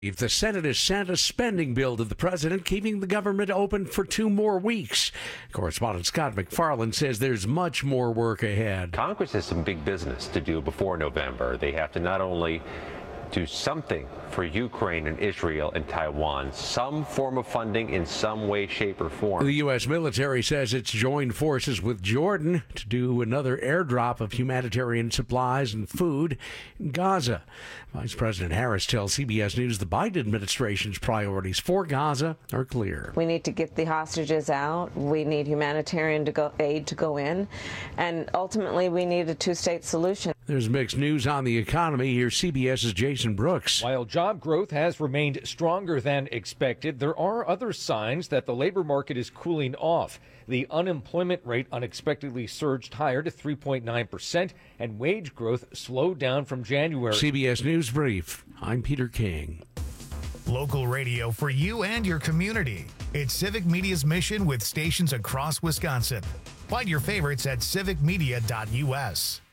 If the Senate has sent a spending bill to the president, keeping the government open for 2 more weeks. Correspondent Scott McFarland says there's much more work ahead. Congress has some big business to do before November. They have to not only do something for Ukraine and Israel and Taiwan, some form of funding in some way, shape, or form. The U.S. military says it's joined forces with Jordan to do another airdrop of humanitarian supplies and food in Gaza. Vice President Harris tells CBS News the Biden administration's priorities for Gaza are clear. We need to get the hostages out. We need humanitarian aid to go in. And ultimately, we need a two-state solution. There's mixed news on the economy. Here's CBS's Jason Brooks. While job growth has remained stronger than expected, there are other signs that the labor market is cooling off. The unemployment rate unexpectedly surged higher to 3.9%, and wage growth slowed down from January. CBS News Brief. I'm Peter King. Local radio for you and your community. It's Civic Media's mission with stations across Wisconsin. Find your favorites at civicmedia.us.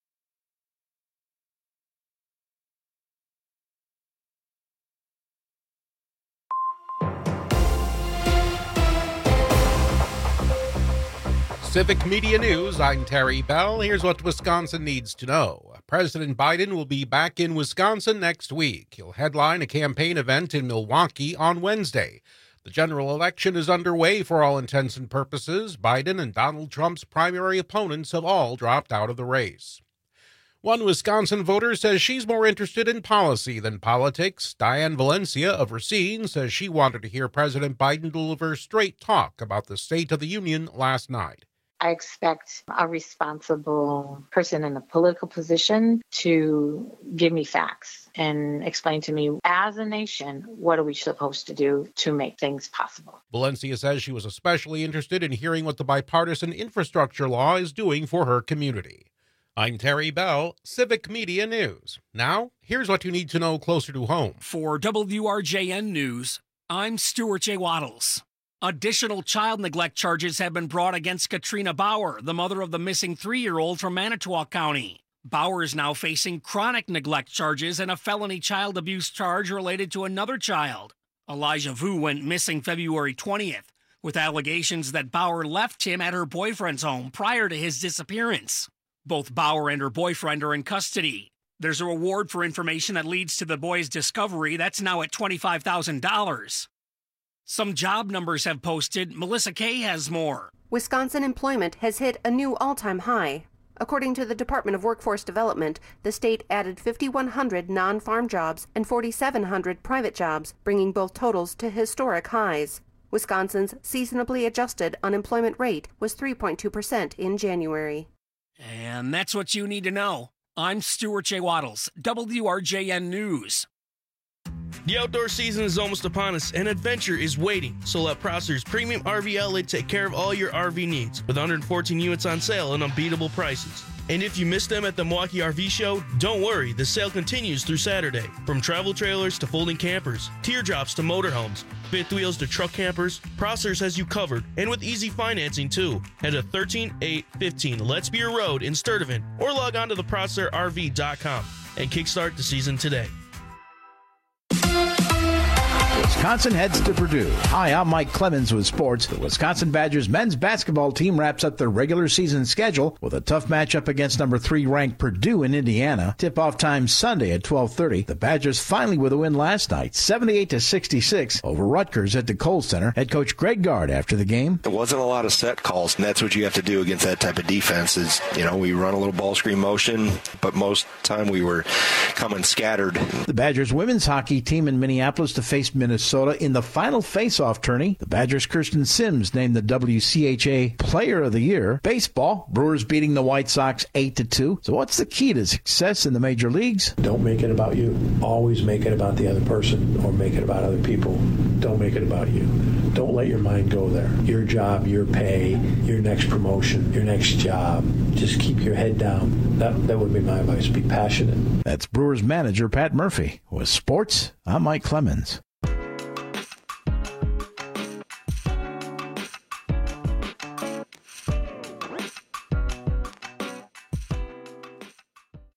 Civic Media News, I'm Terry Bell. Here's what Wisconsin needs to know. President Biden will be back in Wisconsin next week. He'll headline a campaign event in Milwaukee on Wednesday. The general election is underway for all intents and purposes. Biden and Donald Trump's primary opponents have all dropped out of the race. One Wisconsin voter says she's more interested in policy than politics. Diane Valencia of Racine says she wanted to hear President Biden deliver straight talk about the State of the Union last night. I expect a responsible person in a political position to give me facts and explain to me, as a nation, what are we supposed to do to make things possible. Valencia says she was especially interested in hearing what the bipartisan infrastructure law is doing for her community. I'm Terry Bell, Civic Media News. Now, here's what you need to know closer to home. For WRJN News, I'm Stuart J. Waddles. Additional child neglect charges have been brought against Katrina Bauer, the mother of the missing 3-year-old from Manitowoc County. Bauer is now facing chronic neglect charges and a felony child abuse charge related to another child. Elijah Vu went missing February 20th, with allegations that Bauer left him at her boyfriend's home prior to his disappearance. Both Bauer and her boyfriend are in custody. There's a reward for information that leads to the boy's discovery that's now at $25,000. Some job numbers have posted. Melissa Kay has more. Wisconsin employment has hit a new all-time high. According to the Department of Workforce Development, the state added 5,100 non-farm jobs and 4,700 private jobs, bringing both totals to historic highs. Wisconsin's seasonably adjusted unemployment rate was 3.2% in January. And that's what you need to know. I'm Stuart J. Waddles, WRJN News. The outdoor season is almost upon us, and adventure is waiting. So let Prosser's Premium RV Outlet take care of all your RV needs, with 114 units on sale and unbeatable prices. And if you missed them at the Milwaukee RV Show, don't worry, the sale continues through Saturday. From travel trailers to folding campers, teardrops to motorhomes, fifth wheels to truck campers, Prosser's has you covered, and with easy financing too. Head to 13815 Let's Be Your Road in Sturtevant, or log on to theprosserrv.com and kickstart the season today. Wisconsin heads to Purdue. Hi, I'm Mike Clemens with sports. The Wisconsin Badgers men's basketball team wraps up their regular season schedule with a tough matchup against number 3 ranked Purdue in Indiana. Tip-off time Sunday at 12:30. The Badgers finally with a win last night, 78-66 over Rutgers at the Kohl Center. Head coach Greg Gard after the game. There wasn't a lot of set calls, and that's what you have to do against that type of defense is, we run a little ball screen motion, but most time we were coming scattered. The Badgers women's hockey team in Minneapolis to face Minnesota in the final face-off tourney. The Badgers' Kirsten Sims named the WCHA Player of the Year. Baseball, Brewers beating the White Sox 8-2. So what's the key to success in the major leagues? Don't make it about you. Always make it about the other person or make it about other people. Don't make it about you. Don't let your mind go there. Your job, your pay, your next promotion, your next job. Just keep your head down. That would be my advice. Be passionate. That's Brewers manager Pat Murphy. With sports, I'm Mike Clemens.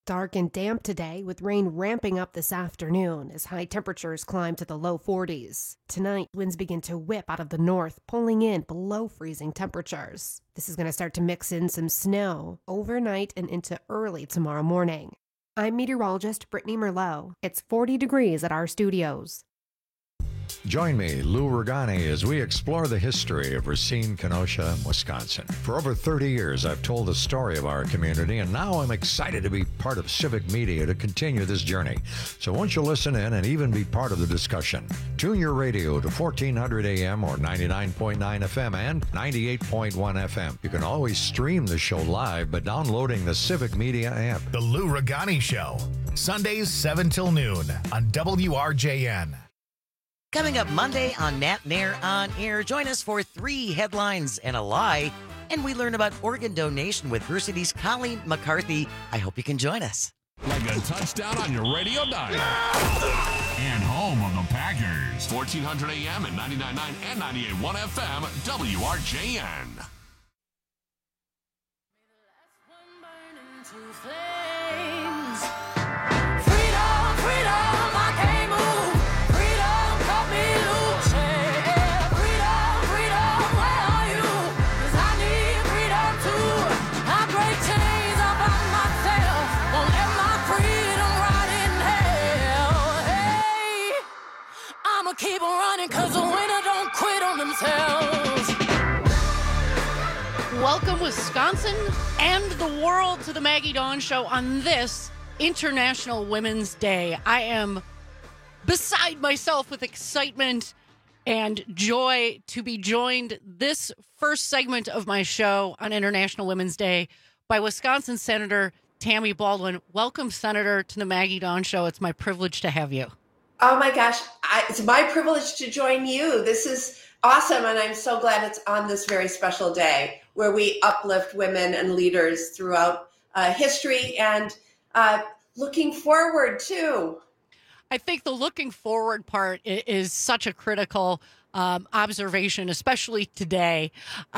Dark and damp today, with rain ramping up this afternoon as high temperatures climb to the low 40s. Tonight, winds begin to whip out of the north, pulling in below freezing temperatures. This is going to start to mix in some snow overnight and into early tomorrow morning. I'm meteorologist Brittany Merlot. It's 40 degrees at our studios. Join me, Lou Regani, as we explore the history of Racine, Kenosha, Wisconsin. For over 30 years, I've told the story of our community, and now I'm excited to be part of Civic Media to continue this journey. So won't you listen in and even be part of the discussion? Tune your radio to 1400 AM or 99.9 FM and 98.1 FM. You can always stream the show live by downloading the Civic Media app. The Lou Regani Show, Sundays 7 till noon on WRJN. Coming up Monday on Nat Nair On Air, join us for 3 headlines and a lie, and we learn about organ donation with Versity's Colleen McCarthy. I hope you can join us. Like a touchdown on your radio dial. And home of the Packers. 1400 AM and 99.9 and 98.1 FM, WRJN. Keep on running, cause the winner don't quit on themselves. Welcome, Wisconsin and the world, to the Maggie Dawn Show on this International Women's Day. I am beside myself with excitement and joy to be joined this first segment of my show on International Women's Day by Wisconsin Senator Tammy Baldwin. Welcome, Senator, to the Maggie Dawn Show. It's my privilege to have you. Oh my gosh, it's my privilege to join you. This is awesome, and I'm so glad it's on this very special day where we uplift women and leaders throughout history and looking forward too. I think the looking forward part is such a critical observation, especially today.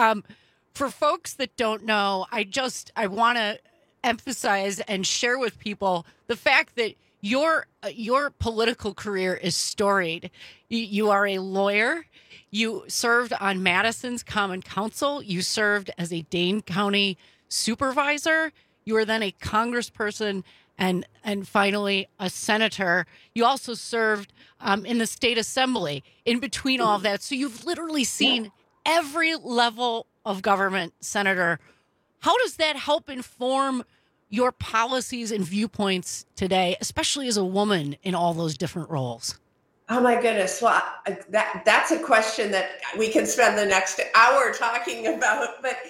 For folks that don't know, I want to emphasize and share with people the fact that your political career is storied. You are a lawyer. You served on Madison's Common Council. You served as a Dane County supervisor. You were then a congressperson and finally a senator. You also served in the state assembly in between all of that. So you've literally seen every level of government, Senator. How does that help inform your policies and viewpoints today, especially as a woman in all those different roles? Oh my goodness. Well, that's a question that we can spend the next hour talking about. But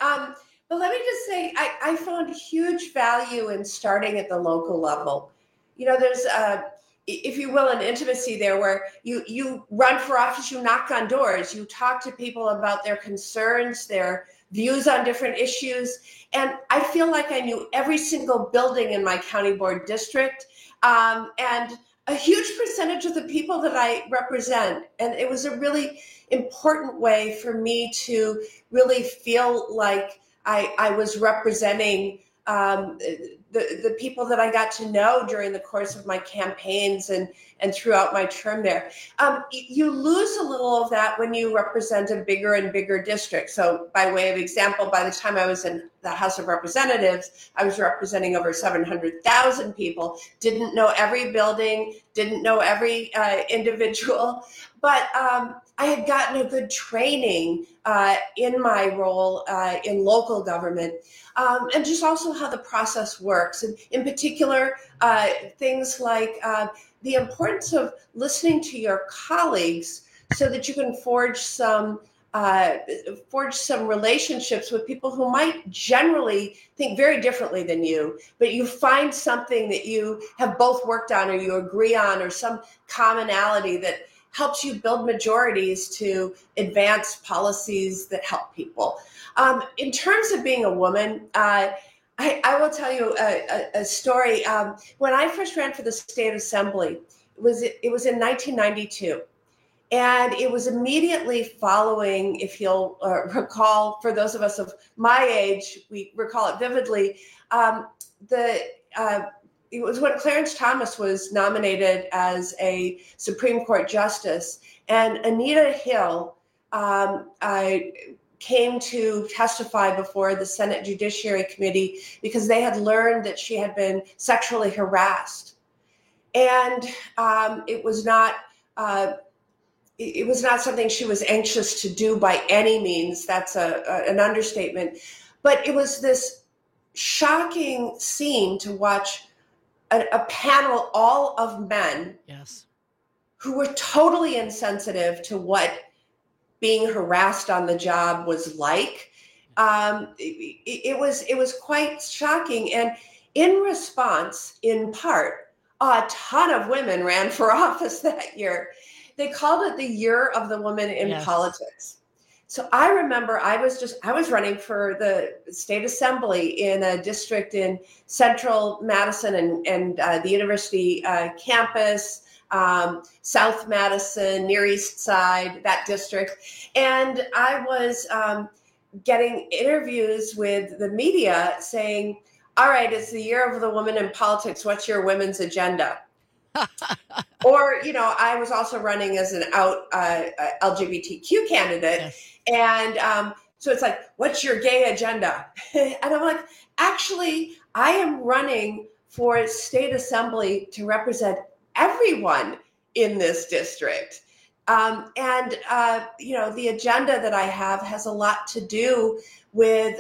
let me just say, I found huge value in starting at the local level. You know, there's, if you will, an intimacy there where you run for office, you knock on doors, you talk to people about their concerns, their views on different issues. And I feel like I knew every single building in my county board district and a huge percentage of the people that I represent. And it was a really important way for me to really feel like I was representing the people that I got to know during the course of my campaigns and throughout my term there. You lose a little of that when you represent a bigger and bigger district. So by way of example, by the time I was in the House of Representatives, I was representing over 700,000 people, didn't know every building, didn't know every individual, but I had gotten a good training in my role in local government, and just also how the process works. And in particular, things like the importance of listening to your colleagues so that you can forge some relationships with people who might generally think very differently than you, but you find something that you have both worked on or you agree on or some commonality that helps you build majorities to advance policies that help people. In terms of being a woman, I will tell you a story. When I first ran for the state assembly, it was in 1992. And it was immediately following, if you'll recall, for those of us of my age, we recall it vividly, the it was when Clarence Thomas was nominated as a Supreme Court justice, and Anita Hill came to testify before the Senate Judiciary Committee because they had learned that she had been sexually harassed. And it was not something she was anxious to do by any means. That's an understatement. But it was this shocking scene to watch a panel all of men, yes, who were totally insensitive to what being harassed on the job was like. It was quite shocking. And in response, in part, a ton of women ran for office that year. They called it the Year of the Woman in Yes. Politics. So I remember I was running for the state assembly in a district in central Madison and the university campus, South Madison, Near East Side, that district. And I was getting interviews with the media saying, all right, it's the Year of the Woman in Politics. What's your women's agenda? Or, I was also running as an out LGBTQ candidate. Yes. And so it's like, what's your gay agenda? And I'm like, actually, I am running for state assembly to represent everyone in this district. The agenda that I have has a lot to do with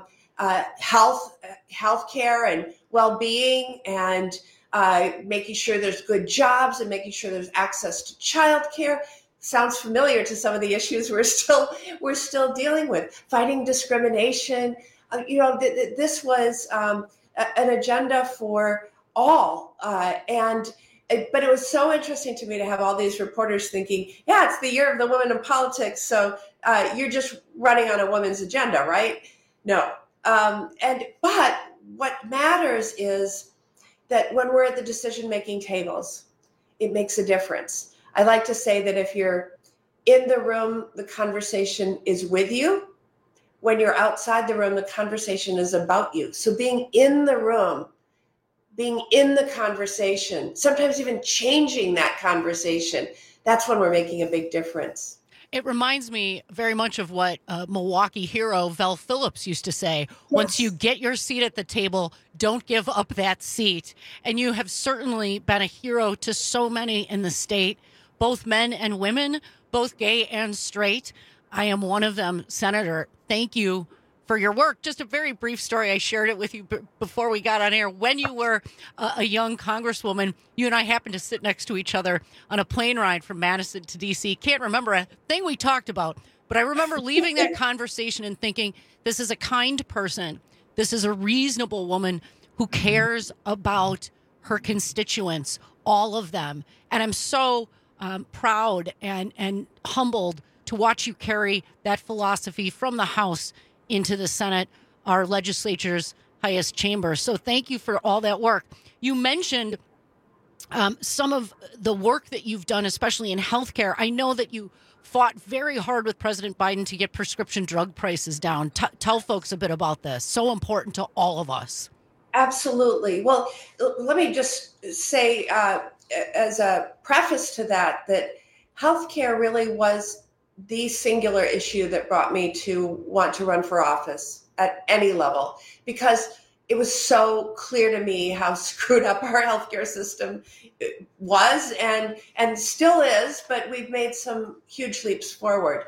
healthcare and well-being, and making sure there's good jobs and making sure there's access to childcare. Sounds familiar to some of the issues we're still dealing with. Fighting discrimination. This was an agenda for all, but it was so interesting to me to have all these reporters thinking, yeah, it's the Year of the Woman in Politics, so you're just running on a woman's agenda, right? No. But what matters is that when we're at the decision-making tables, it makes a difference. I like to say that if you're in the room, the conversation is with you. When you're outside the room, the conversation is about you. So being in the room, being in the conversation, sometimes even changing that conversation, that's when we're making a big difference. It reminds me very much of what Milwaukee hero Vel Phillips used to say. Yes. Once you get your seat at the table, don't give up that seat. And you have certainly been a hero to so many in the state, both men and women, both gay and straight. I am one of them, Senator. Thank you for your work. Just a very brief story. I shared it with you before we got on air. When you were a young congresswoman, you and I happened to sit next to each other on a plane ride from Madison to D.C. Can't remember a thing we talked about, but I remember leaving that conversation and thinking, this is a kind person. This is a reasonable woman who cares about her constituents, all of them. And I'm so proud and humbled to watch you carry that philosophy from the House into the Senate, our legislature's highest chamber. So thank you for all that work. You mentioned some of the work that you've done, especially in healthcare. I know that you fought very hard with President Biden to get prescription drug prices down. Tell folks a bit about this. So important to all of us. Absolutely. Well, let me just say as a preface to that healthcare really was the singular issue that brought me to want to run for office at any level, because it was so clear to me how screwed up our healthcare system was and still is, but we've made some huge leaps forward.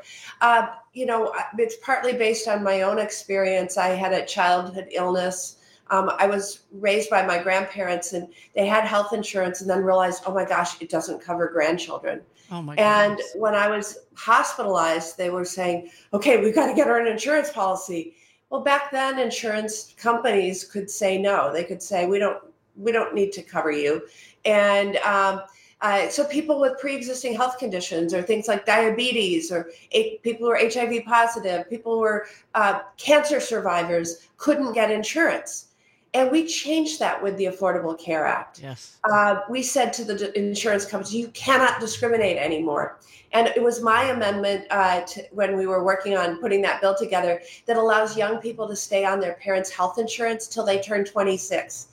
It's partly based on my own experience. I had a childhood illness. I was raised by my grandparents, and they had health insurance and then realized, oh my gosh, it doesn't cover grandchildren. Oh my and goodness. When I was hospitalized, they were saying, okay, we've got to get her an insurance policy. Well, back then, insurance companies could say no. They could say, we don't need to cover you. And so people with pre-existing health conditions, or things like diabetes, or people who are HIV positive, people who are cancer survivors, couldn't get insurance. And we changed that with the Affordable Care Act. Yes. We said to the insurance companies, you cannot discriminate anymore. And it was my amendment when we were working on putting that bill together that allows young people to stay on their parents' health insurance till they turn 26.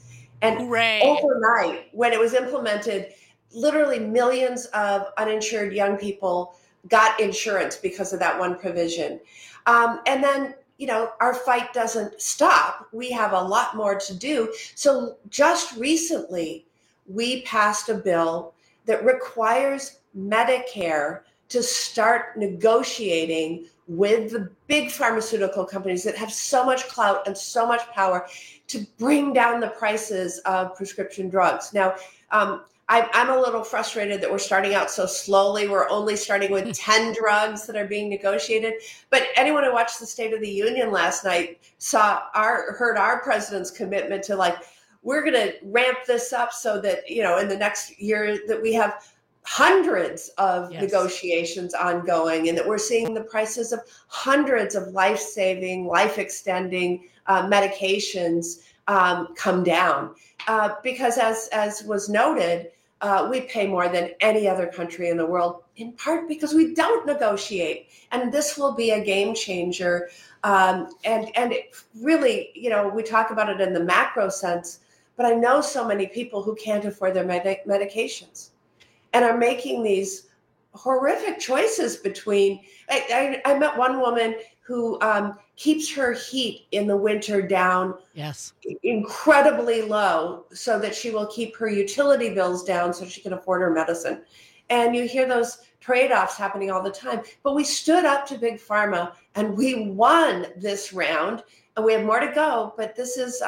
And Hooray. overnight, when it was implemented, literally millions of uninsured young people got insurance because of that one provision. And then, our fight doesn't stop. We have a lot more to do. So just recently, we passed a bill that requires Medicare to start negotiating with the big pharmaceutical companies that have so much clout and so much power to bring down the prices of prescription drugs. Now, I'm a little frustrated that we're starting out so slowly. We're only starting with 10 drugs that are being negotiated. But anyone who watched the State of the Union last night heard our president's commitment to we're going to ramp this up so that, in the next year that we have hundreds of negotiations ongoing, and that we're seeing the prices of hundreds of life-saving, life-extending medications come down. Because as was noted, we pay more than any other country in the world, in part because we don't negotiate. And this will be a game changer. And it really, we talk about it in the macro sense, but I know so many people who can't afford their medications and are making these horrific choices between, I met one woman who keeps her heat in the winter down incredibly low so that she will keep her utility bills down so she can afford her medicine. And you hear those trade-offs happening all the time. But we stood up to Big Pharma and we won this round, and we have more to go. But this is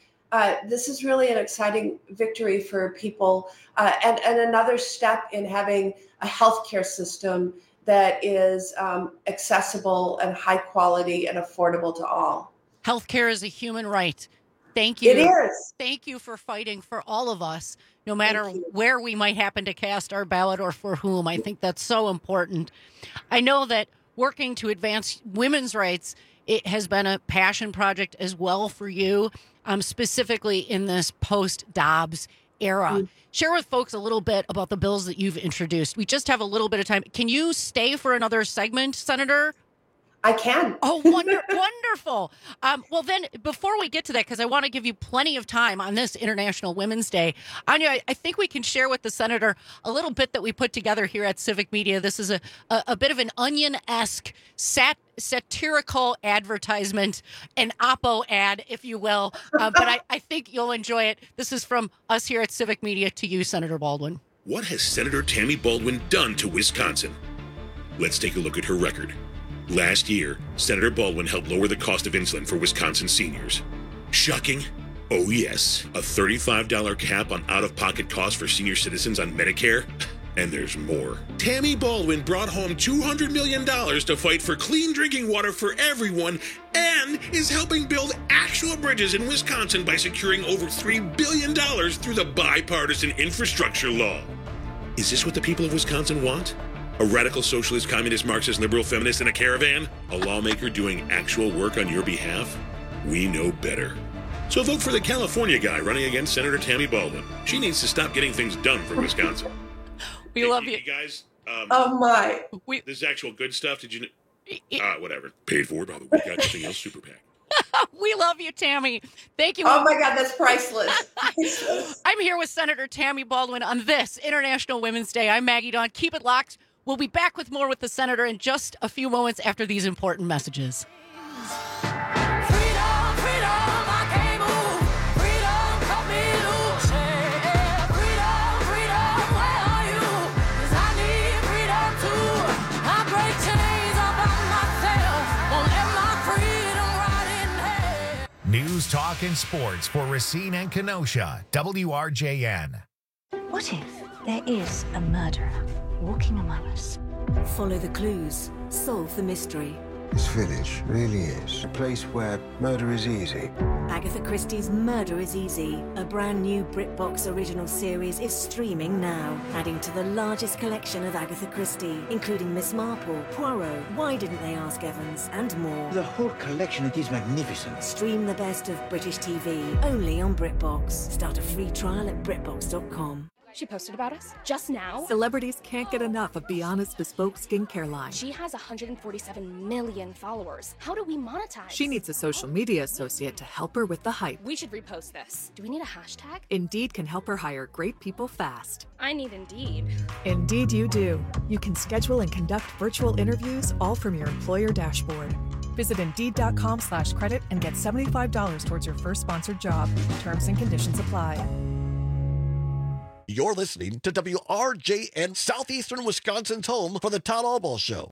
really an exciting victory for people and another step in having a healthcare system that is accessible and high quality and affordable to all. Healthcare is a human right. Thank you. It is. Thank you for fighting for all of us, no matter where we might happen to cast our ballot or for whom. I think that's so important. I know that working to advance women's rights, it has been a passion project as well for you, specifically in this post-Dobbs era. Share with folks a little bit about the bills that you've introduced. We just have a little bit of time. Can you stay for another segment, Senator? I can. Oh, wonderful. Well, then, before we get to that, because I want to give you plenty of time on this International Women's Day, Anya, I think we can share with the Senator a little bit that we put together here at Civic Media. This is a bit of an Onion-esque satirical advertisement, an Oppo ad, if you will. But I think you'll enjoy it. This is from us here at Civic Media to you, Senator Baldwin. What has Senator Tammy Baldwin done to Wisconsin? Let's take a look at her record. Last year, Senator Baldwin helped lower the cost of insulin for Wisconsin seniors. Shocking? Oh yes, a $35 cap on out-of-pocket costs for senior citizens on Medicare? And there's more. Tammy Baldwin brought home $200 million to fight for clean drinking water for everyone and is helping build actual bridges in Wisconsin by securing over $3 billion through the bipartisan infrastructure law. Is this what the people of Wisconsin want? A radical socialist, communist, Marxist, liberal, feminist in a caravan? A lawmaker doing actual work on your behalf? We know better. So vote for the California guy running against Senator Tammy Baldwin. She needs to stop getting things done for Wisconsin. We love you. Hey guys. Oh my. This is actual good stuff. Did you know? Whatever. Paid for by the We Got Nothing Else Super PAC. We love you, Tammy. Thank you. Oh my God, that's priceless. I'm here with Senator Tammy Baldwin on this International Women's Day. I'm Maggie Dawn. Keep it locked. We'll be back with more with the Senator in just a few moments after these important messages. News, talk, and sports for Racine and Kenosha. WRJN. What if there is a murderer walking among us? Follow the clues. Solve the mystery. This village really is a place where murder is easy. Agatha Christie's Murder is Easy, a brand new BritBox original series, is streaming now, adding to the largest collection of Agatha Christie, including Miss Marple, Poirot, Why Didn't They Ask Evans, and more. The whole collection, it is magnificent. Stream the best of British TV, only on BritBox. Start a free trial at BritBox.com. She posted about us just now. Celebrities can't get enough of Bianna's bespoke skincare line. She has 147 million followers. How do we monetize? She needs a social media associate to help her with the hype. We should repost this. Do we need a hashtag? Indeed can help her hire great people fast. I need Indeed. Indeed you do. You can schedule and conduct virtual interviews all from your employer dashboard. Visit Indeed.com/credit and get $75 towards your first sponsored job. Terms and conditions apply. You're listening to WRJN, Southeastern Wisconsin's home for the Todd Albaugh Show.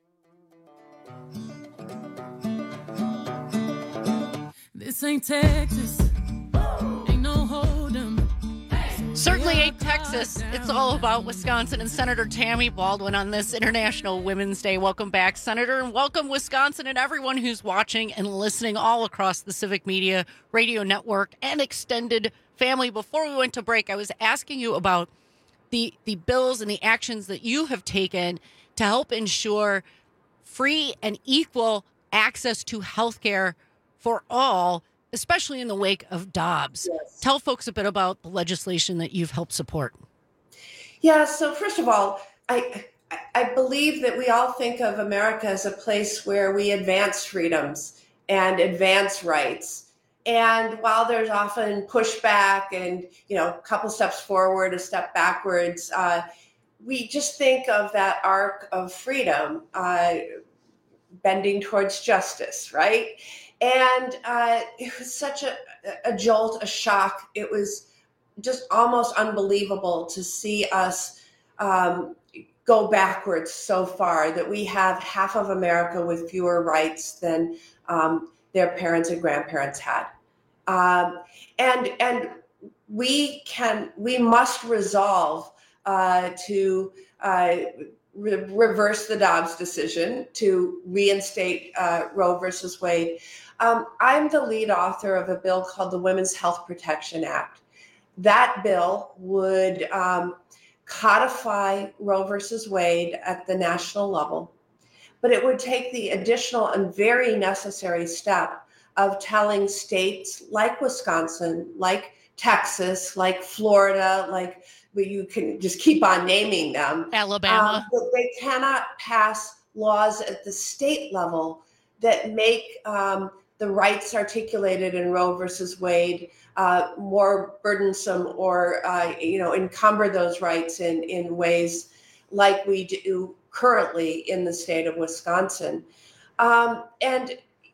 This ain't Texas. Ain't no hold'em. Certainly ain't Texas. It's all about Wisconsin and Senator Tammy Baldwin on this International Women's Day. Welcome back, Senator, and welcome Wisconsin and everyone who's watching and listening all across the Civic Media Radio Network and extended family. Before we went to break, I was asking you about the bills and the actions that you have taken to help ensure free and equal access to health care for all, especially in the wake of Dobbs. Yes. Tell folks a bit about the legislation that you've helped support. Yeah, so first of all, I believe that we all think of America as a place where we advance freedoms and advance rights. And while there's often pushback and, a couple steps forward, a step backwards, we just think of that arc of freedom bending towards justice, right? And it was such a jolt, a shock. It was just almost unbelievable to see us go backwards so far, that we have half of America with fewer rights than their parents and grandparents had. And we must resolve to reverse the Dobbs decision, to reinstate Roe versus Wade. I'm the lead author of a bill called the Women's Health Protection Act. That bill would codify Roe versus Wade at the national level, but it would take the additional and very necessary step of telling states like Wisconsin, like Texas, like Florida, like you can just keep on naming them. Alabama. That they cannot pass laws at the state level that make the rights articulated in Roe versus Wade more burdensome, or encumber those rights in ways like we do currently in the state of Wisconsin. And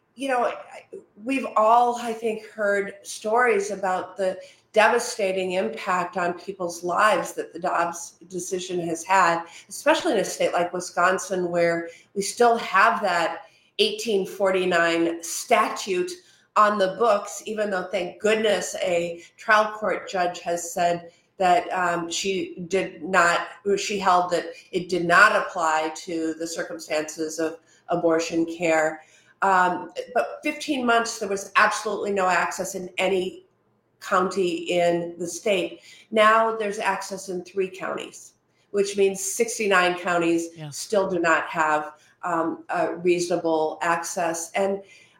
we've all, I think, heard stories about the devastating impact on people's lives that the Dobbs decision has had, especially in a state like Wisconsin, where we still have that 1849 statute on the books, even though, thank goodness, a trial court judge has said that she held that it did not apply to the circumstances of abortion care. But 15 months, there was absolutely no access in any county in the state. Now there's access in 3 counties, which means 69 counties still do not have reasonable access. And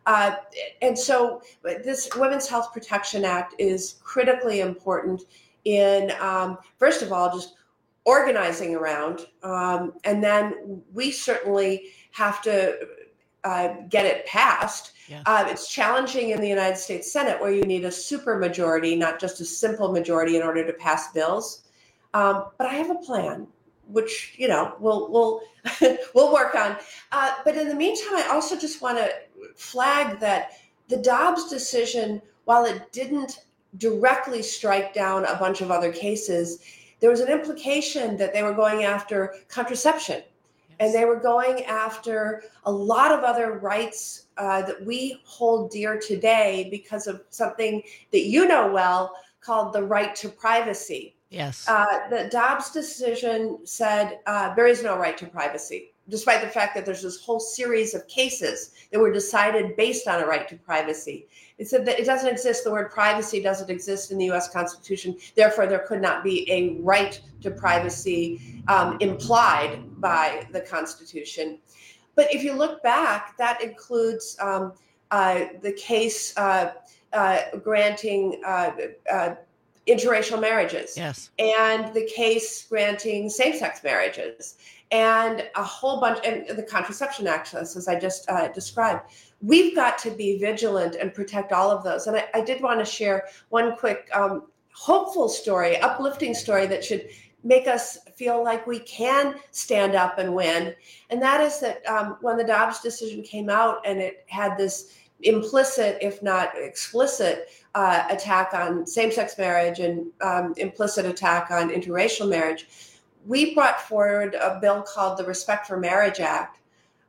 so this Women's Health Protection Act is critically important in, first of all, just organizing around. And then we certainly have to get it passed. Yes. It's challenging in the United States Senate, where you need a supermajority, not just a simple majority, in order to pass bills. But I have a plan, which we'll we'll work on. But in the meantime, I also just want to flag that the Dobbs decision, while it didn't directly strike down a bunch of other cases, there was an implication that they were going after contraception. And they were going after a lot of other rights that we hold dear today because of something that you know well called the right to privacy. Yes. The Dobbs decision said there is no right to privacy, despite the fact that there's this whole series of cases that were decided based on a right to privacy. It said that it doesn't exist. The word privacy doesn't exist in the U.S. Constitution. Therefore, there could not be a right to privacy implied by the Constitution. But if you look back, that includes the case granting interracial marriages. Yes. And the case granting same-sex marriages and a whole bunch, and the Contraception Act, as I just described. We've got to be vigilant and protect all of those. And I did want to share one quick hopeful story, uplifting story that should make us feel like we can stand up and win. And that is that when the Dobbs decision came out and it had this implicit, if not explicit, attack on same-sex marriage and implicit attack on interracial marriage, we brought forward a bill called the Respect for Marriage Act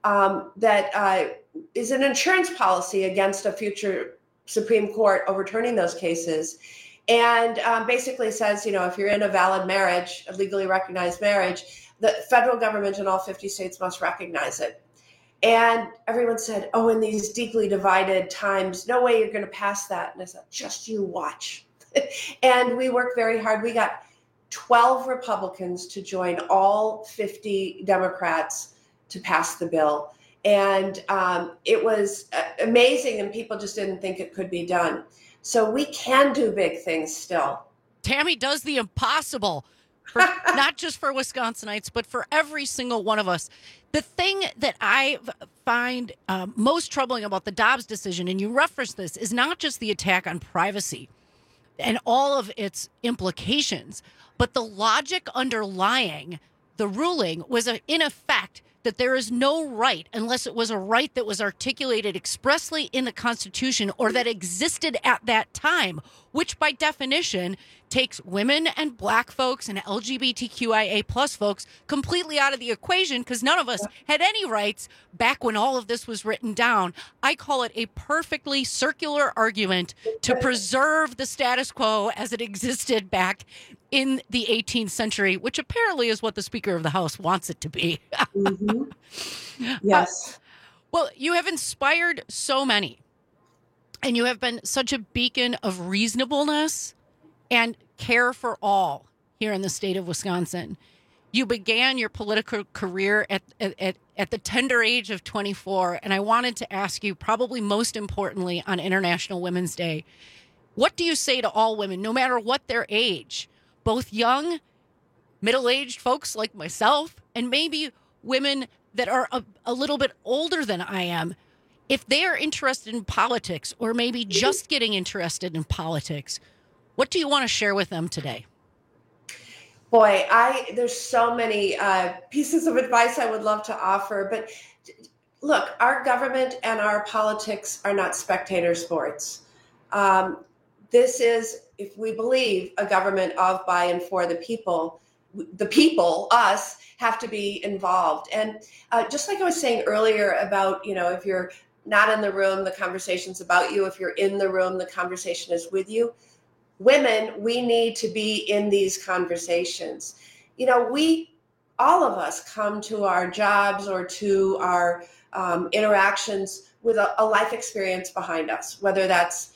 that is an insurance policy against a future Supreme Court overturning those cases. And basically says, if you're in a valid marriage, a legally recognized marriage, the federal government in all 50 states must recognize it. And everyone said, oh, in these deeply divided times, no way you're going to pass that. And I said, just you watch. And we worked very hard. We got 12 Republicans to join all 50 Democrats to pass the bill. And it was amazing, and people just didn't think it could be done. So we can do big things still. Tammy does the impossible, for, not just for Wisconsinites, but for every single one of us. The thing that I find most troubling about the Dobbs decision, and you referenced this, is not just the attack on privacy and all of its implications, but the logic underlying the ruling was, in effect, that there is no right unless it was a right that was articulated expressly in the Constitution or that existed at that time, which by definition takes women and Black folks and LGBTQIA plus folks completely out of the equation because none of us had any rights back when all of this was written down. I call it a perfectly circular argument to preserve the status quo as it existed back in the 18th century, which apparently is what the Speaker of the House wants it to be. Mm-hmm. Yes. Well, you have inspired so many, and you have been such a beacon of reasonableness and care for all here in the state of Wisconsin. You began your political career at the tender age of 24, and I wanted to ask you, probably most importantly on International Women's Day, what do you say to all women, no matter what their age, both young, middle-aged folks like myself, and maybe women that are a little bit older than I am, if they are interested in politics or maybe just getting interested in politics? What do you want to share with them today? Boy, there's so many pieces of advice I would love to offer. But look, our government and our politics are not spectator sports. This is, if we believe, a government of, by, and for the people, us, have to be involved. And just like I was saying earlier about, if you're not in the room, the conversation's about you. If you're in the room, the conversation is with you. Women, we need to be in these conversations. All of us come to our jobs or to our interactions with a life experience behind us, whether that's,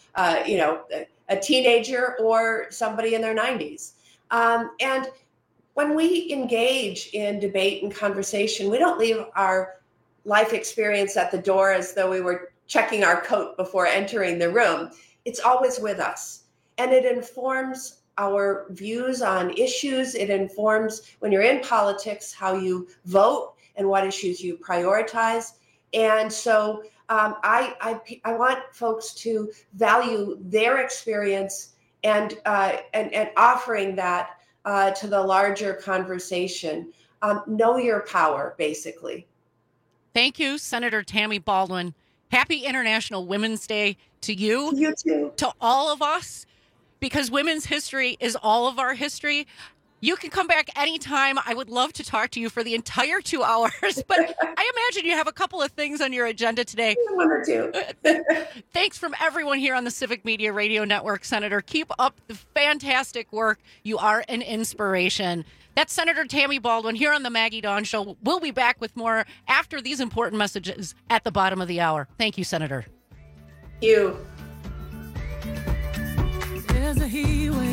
a teenager or somebody in their 90s. And when we engage in debate and conversation, we don't leave our life experience at the door as though we were checking our coat before entering the room. It's always with us. And it informs our views on issues. It informs, when you're in politics, how you vote and what issues you prioritize. And so I want folks to value their experience and offering that to the larger conversation. Know your power, basically. Thank you, Senator Tammy Baldwin. Happy International Women's Day to you. You too. To all of us, because women's history is all of our history. You can come back anytime. I would love to talk to you for the entire 2 hours, but I imagine you have a couple of things on your agenda today. One or two. Thanks from everyone here on the Civic Media Radio Network, Senator. Keep up the fantastic work. You are an inspiration. That's Senator Tammy Baldwin here on the Maggie Dawn Show. We'll be back with more after these important messages at the bottom of the hour. Thank you, Senator. Thank you. There's a heatwave.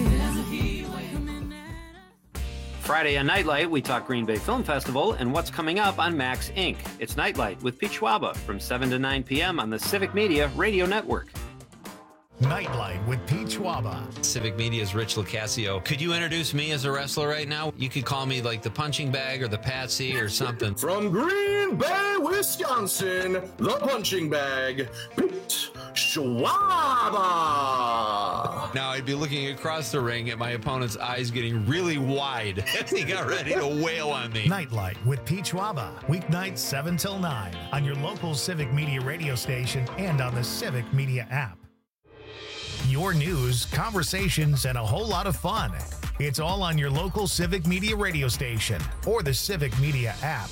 Friday on Nightlight, we talk Green Bay Film Festival and what's coming up on Max Inc. It's Nightlight with Pete Schwaba from 7 to 9 p.m. on the Civic Media Radio Network. Nightlight with Pete Schwaba. Civic Media's Rich Lucasio. Could you introduce me as a wrestler right now? You could call me like the punching bag or the Patsy or something. From Green Bay, Wisconsin, the punching bag, Pete Schwaba. Now I'd be looking across the ring at my opponent's eyes getting really wide as he got ready to wail on me. Nightlight with Pete Schwaba. Weeknights 7 till 9 on your local Civic Media radio station and on the Civic Media app. Your news, conversations, and a whole lot of fun. It's all on your local Civic Media radio station or the Civic Media app.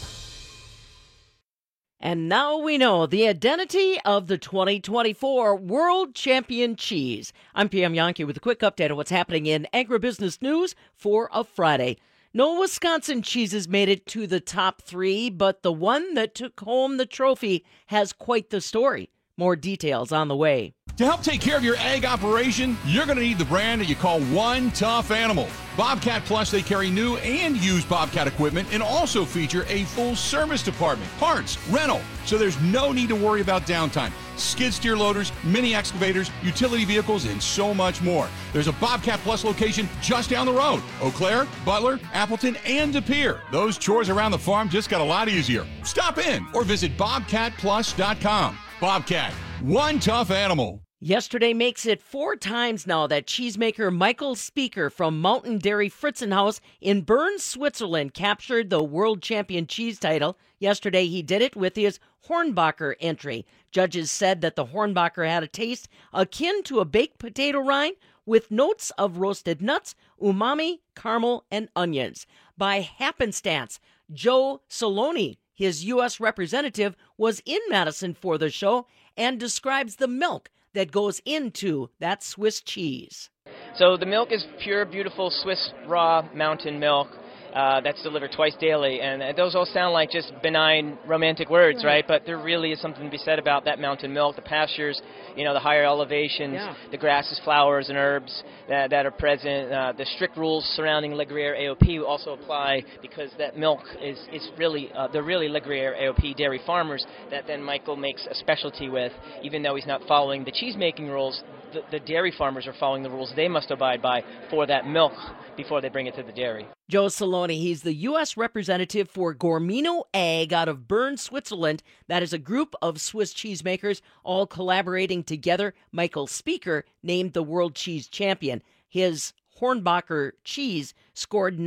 And now we know the identity of the 2024 World Champion Cheese. I'm PM Yankee with a quick update on what's happening in agribusiness news for a Friday. No Wisconsin cheeses made it to the top 3, but the one that took home the trophy has quite the story. More details on the way. To help take care of your ag operation, you're going to need the brand that you call One Tough Animal. Bobcat Plus, they carry new and used Bobcat equipment and also feature a full service department, parts, rental, so there's no need to worry about downtime. Skid steer loaders, mini excavators, utility vehicles, and so much more. There's a Bobcat Plus location just down the road. Eau Claire, Butler, Appleton, and De Pere. Those chores around the farm just got a lot easier. Stop in or visit bobcatplus.com. Bobcat, One Tough Animal. Yesterday makes it 4 times now that cheesemaker Michael Speaker from Mountain Dairy Fritzenhaus in Bern, Switzerland captured the World Champion Cheese title. Yesterday he did it with his Hornbacher entry. Judges said that the Hornbacher had a taste akin to a baked potato rind with notes of roasted nuts, umami, caramel, and onions. By happenstance, Joe Saloni, his U.S. representative, was in Madison for the show and describes the milk that goes into that Swiss cheese. So the milk is pure, beautiful Swiss raw mountain milk that's delivered twice daily. And those all sound like just benign, romantic words, right? But there really is something to be said about that mountain milk, the pastures, the higher elevations, the grasses, flowers, and herbs that are present. The strict rules surrounding Le Gruyere AOP also apply because that milk is really, they're really Le Gruyere AOP dairy farmers that then Michael makes a specialty with. Even though he's not following the cheese-making rules, the dairy farmers are following the rules they must abide by for that milk before they bring it to the dairy. Joe Saloni, he's the U.S. representative for Gormino Ag out of Bern, Switzerland. That is a group of Swiss cheesemakers all collaborating together. Michael Speaker named the world cheese champion. His Hornbacher cheese scored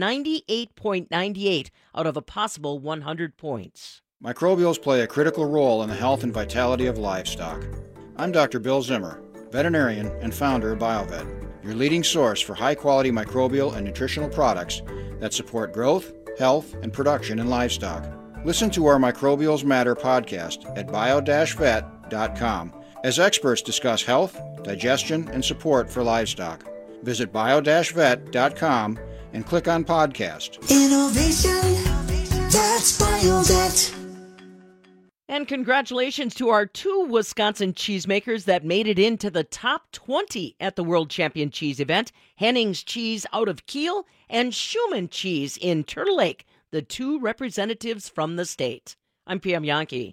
98.98 out of a possible 100 points. Microbials play a critical role in the health and vitality of livestock. I'm Dr. Bill Zimmer, veterinarian and founder of BioVet, your leading source for high-quality microbial and nutritional products that support growth, health, and production in livestock. Listen to our Microbials Matter podcast at bio-vet.com as experts discuss health, digestion, and support for livestock. Visit bio-vet.com and click on podcast. Innovation, that's BioVet. And congratulations to our 2 Wisconsin cheesemakers that made it into the top 20 at the World Champion Cheese event. Hennings Cheese out of Kiel and Schumann Cheese in Turtle Lake, the 2 representatives from the state. I'm PM Yankee.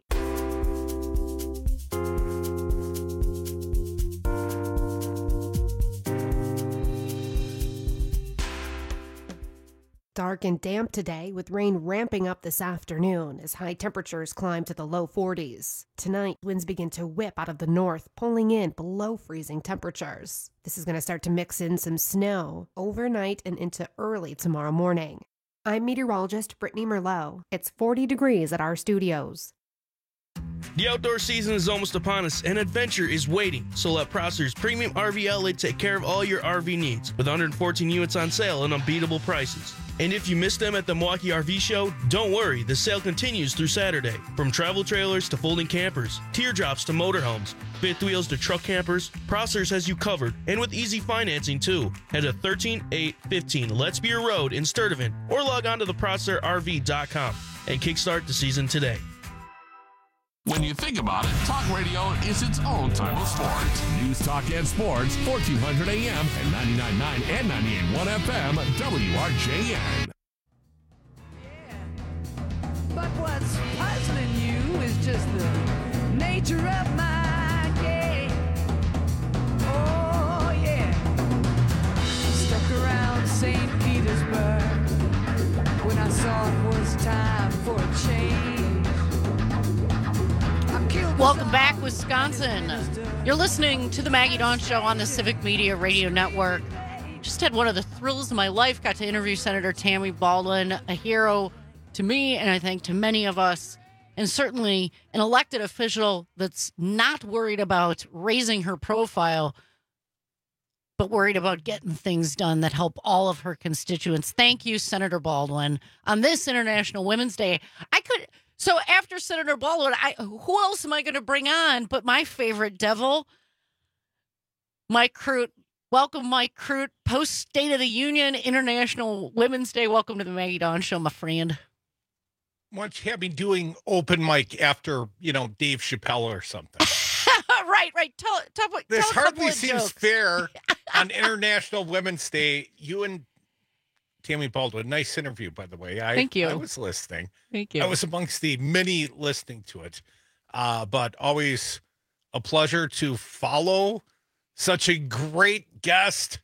Dark and damp today, with rain ramping up this afternoon as high temperatures climb to the low 40s. Tonight, winds begin to whip out of the north, pulling in below freezing temperatures. This is going to start to mix in some snow overnight and into early tomorrow morning. I'm meteorologist Brittany Merlot. It's 40 degrees at our studios. The outdoor season is almost upon us, and adventure is waiting. So let Prosser's Premium RV Outlet take care of all your RV needs with 114 units on sale and unbeatable prices. And if you missed them at the Milwaukee RV Show, don't worry, the sale continues through Saturday. From travel trailers to folding campers, teardrops to motorhomes, fifth wheels to truck campers, Prosser's has you covered, and with easy financing too. Head to 13815 Let's Be Your Road in Sturtevant or log on to theprosserrv.com and kickstart the season today. When you think about it, talk radio is its own type of sport. News, talk, and sports, 1400 AM and 99.9 and 98.1 FM, WRJN. But what's puzzling you is just the nature of my game. Oh, time for a change. Welcome back, Wisconsin. You're listening to the Maggie Dawn Show on the Civic Media Radio Network. Just had one of the thrills of my life. Got to interview Senator Tammy Baldwin, a hero to me and I think to many of us, and certainly an elected official that's not worried about raising her profile, but worried about getting things done that help all of her constituents. Thank you, Senator Baldwin. On this International Women's Day, so after Senator Baldwin, who else am I going to bring on but my favorite devil, Mike Crute. Welcome, Mike Crute. Post State of the Union, International Women's Day. Welcome to the Maggie Dawn Show, my friend. Once you have me doing open mic after, Dave Chappelle or something. Right. This tell hardly seems fair on International Women's Day. You and Tammy Baldwin, nice interview, by the way. Thank you. I was listening. Thank you. I was amongst the many listening to it, but always a pleasure to follow such a great guest.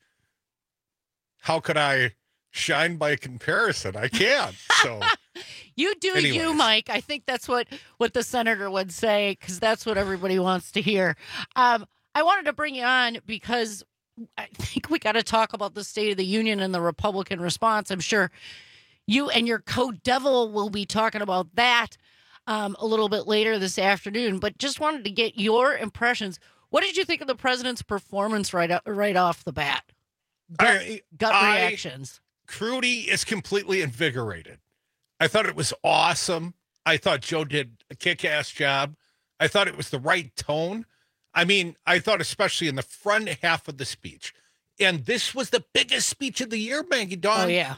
How could I shine by comparison? I can't. So you do anyways. You, Mike. I think that's what the senator would say, because that's what everybody wants to hear. I wanted to bring you on because I think we got to talk about the State of the Union and the Republican response. I'm sure you and your co-devil will be talking about that a little bit later this afternoon, but just wanted to get your impressions. What did you think of the president's performance right off the bat? Gut reactions. Crudy is completely invigorated. I thought it was awesome. I thought Joe did a kick-ass job. I thought it was the right tone. I mean, I thought especially in the front half of the speech. And this was the biggest speech of the year, Maggie Dawn. Oh, yeah.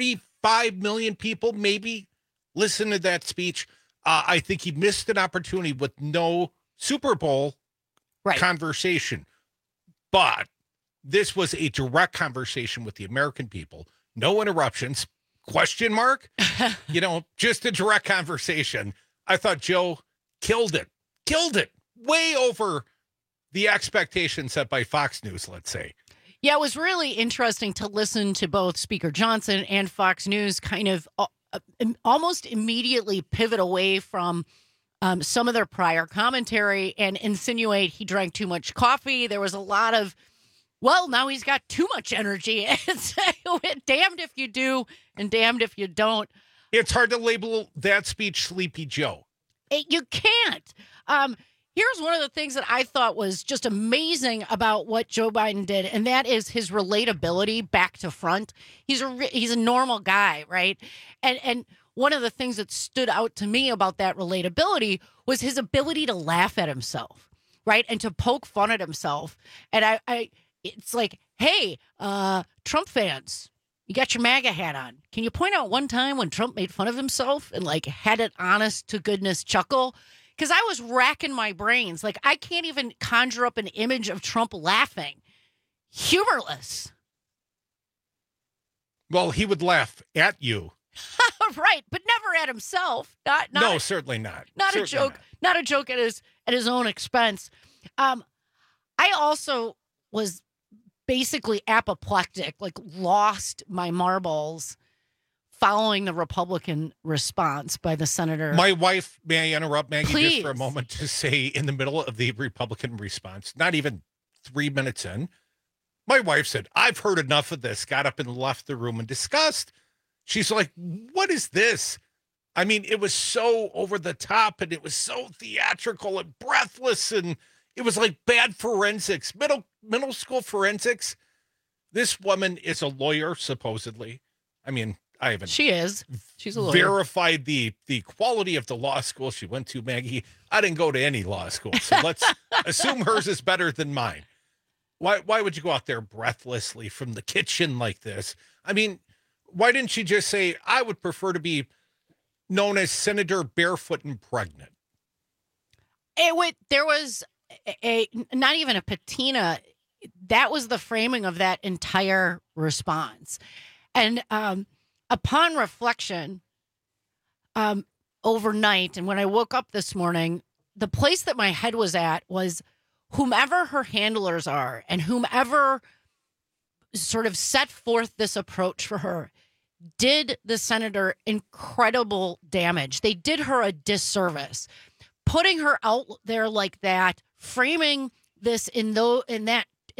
35 million people maybe listened to that speech. I think he missed an opportunity with no Super Bowl conversation. But this was a direct conversation with the American people. No interruptions. Question mark? Just a direct conversation. I thought Joe killed it. Way over the expectations set by Fox News, let's say. Yeah, it was really interesting to listen to both Speaker Johnson and Fox News kind of almost immediately pivot away from some of their prior commentary and insinuate he drank too much coffee. There was a lot of, well, now he's got too much energy. It's damned if you do and damned if you don't. It's hard to label that speech Sleepy Joe. You can't. Here's one of the things that I thought was just amazing about what Joe Biden did, and that is his relatability back to front. He's a normal guy, right? And one of the things that stood out to me about that relatability was his ability to laugh at himself, right? And to poke fun at himself. And it's like, hey, Trump fans, you got your MAGA hat on. Can you point out one time when Trump made fun of himself and had an honest to goodness chuckle? Because I was racking my brains. I can't even conjure up an image of Trump laughing. Humorless. Well, he would laugh at you. Right, but never at himself. No, certainly not. Not a joke. Not a joke at his own expense. I also was basically apoplectic, lost my marbles following the Republican response by the senator. My wife, may I interrupt, Maggie, Please. just for a moment to say, in the middle of the Republican response, not even 3 minutes in, my wife said, I've heard enough of this, got up and left the room in disgust. She's like, what is this? I mean, it was so over the top and it was so theatrical and breathless, and it was like bad forensics, middle school forensics. This woman is a lawyer, supposedly. I mean, I haven't. She is. She's a lawyer. Verified the quality of the law school she went to, Maggie. I didn't go to any law school, so let's assume hers is better than mine. Why would you go out there breathlessly from the kitchen like this? I mean, why didn't she just say, I would prefer to be known as Senator Barefoot and Pregnant? There was not even a patina. That was the framing of that entire response. And upon reflection, overnight, and when I woke up this morning, the place that my head was at was whomever her handlers are and whomever sort of set forth this approach for her did the senator incredible damage. They did her a disservice, putting her out there like that, framing this the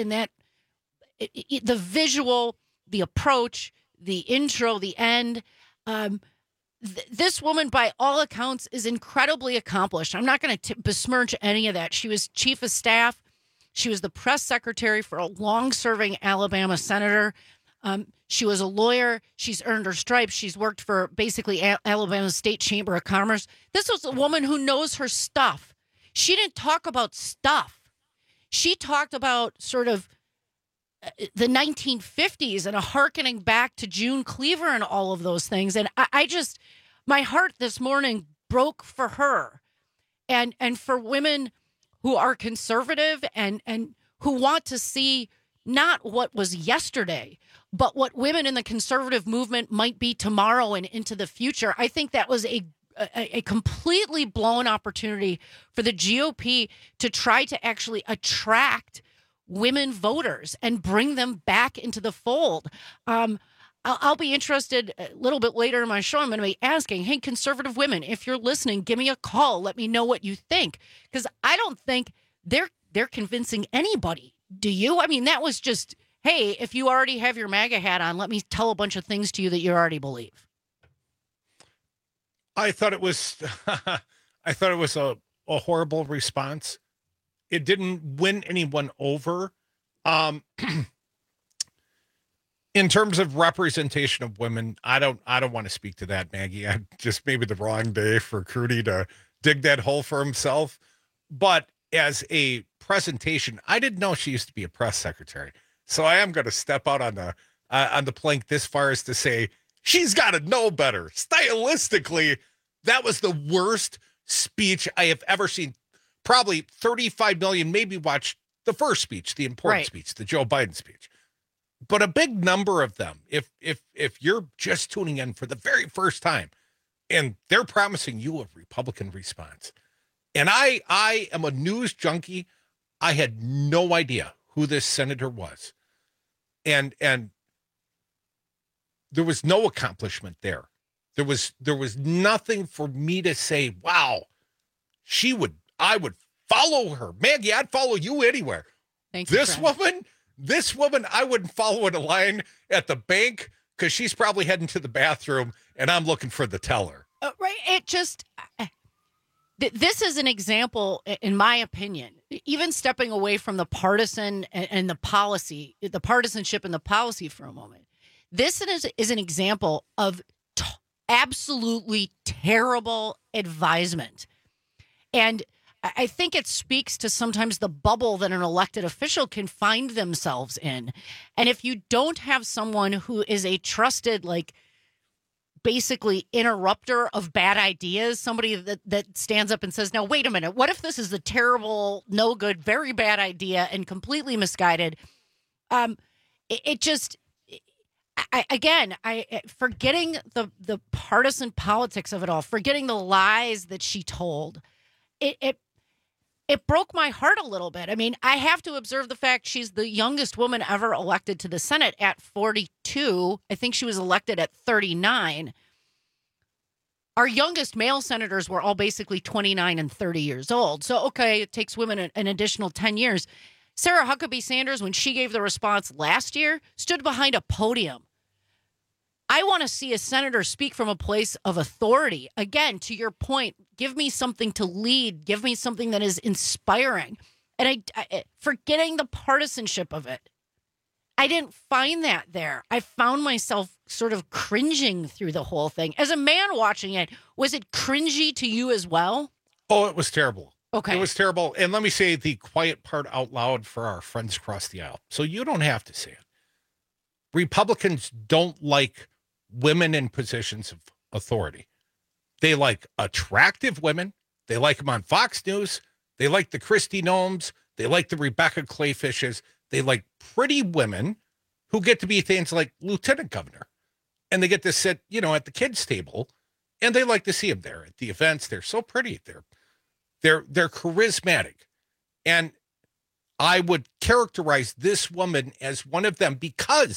visual, the approach, the intro, the end. This woman, by all accounts, is incredibly accomplished. I'm not going to besmirch any of that. She was chief of staff. She was the press secretary for a long-serving Alabama senator. She was a lawyer. She's earned her stripes. She's worked for basically Alabama State Chamber of Commerce. This was a woman who knows her stuff. She didn't talk about stuff. She talked about sort of the 1950s and a hearkening back to June Cleaver and all of those things. And I just, my heart this morning broke for her and for women who are conservative and who want to see not what was yesterday, but what women in the conservative movement might be tomorrow and into the future. I think that was a completely blown opportunity for the GOP to try to actually attract women voters and bring them back into the fold. I'll be interested a little bit later in my show. I'm going to be asking, hey, conservative women, if you're listening, give me a call. Let me know what you think, because I don't think they're convincing anybody. Do you? I mean, that was just, hey, if you already have your MAGA hat on, let me tell a bunch of things to you that you already believe. I thought it was a horrible response. It didn't win anyone over. In terms of representation of women, I don't want to speak to that, Maggie. I just maybe the wrong day for Crudy to dig that hole for himself. But as a presentation, I didn't know she used to be a press secretary. So I am going to step out on the plank this far as to say she's got to know better. Stylistically, that was the worst speech I have ever seen. Probably 35 million maybe watched the first speech, the important speech, the Joe Biden speech. But a big number of them, if you're just tuning in for the very first time, and they're promising you a Republican response. And I am a news junkie. I had no idea who this senator was. And there was no accomplishment there. There was nothing for me to say, wow, I would follow her. Maggie, I'd follow you anywhere. Thank you, This woman, I wouldn't follow in a line at the bank because she's probably heading to the bathroom and I'm looking for the teller. Right. It just, this is an example, in my opinion, even stepping away from the partisan and the policy, the partisanship and the policy for a moment. This is an example of absolutely terrible advisement. And I think it speaks to sometimes the bubble that an elected official can find themselves in. And if you don't have someone who is a trusted, basically interrupter of bad ideas, somebody that stands up and says, now, wait a minute, what if this is a terrible, no good, very bad idea and completely misguided? Forgetting the partisan politics of it all, forgetting the lies that she told, it broke my heart a little bit. I mean, I have to observe the fact she's the youngest woman ever elected to the Senate at 42. I think she was elected at 39. Our youngest male senators were all basically 29 and 30 years old. So, okay, it takes women an additional 10 years. Sarah Huckabee Sanders, when she gave the response last year, stood behind a podium. I want to see a senator speak from a place of authority. Again, to your point, give me something to lead. Give me something that is inspiring. And I forgetting the partisanship of it, I didn't find that there. I found myself sort of cringing through the whole thing. As a man watching it, was it cringy to you as well? Oh, it was terrible. Okay. It was terrible. And let me say the quiet part out loud for our friends across the aisle. So you don't have to say it. Republicans don't like women in positions of authority. They like attractive women. They like them on Fox News. They like the Kristi Noems. They like the Rebecca Clayfishes. They like pretty women who get to be things like lieutenant governor. And they get to sit, at the kids' table. And they like to see them there at the events. They're so pretty. They're charismatic. And I would characterize this woman as one of them because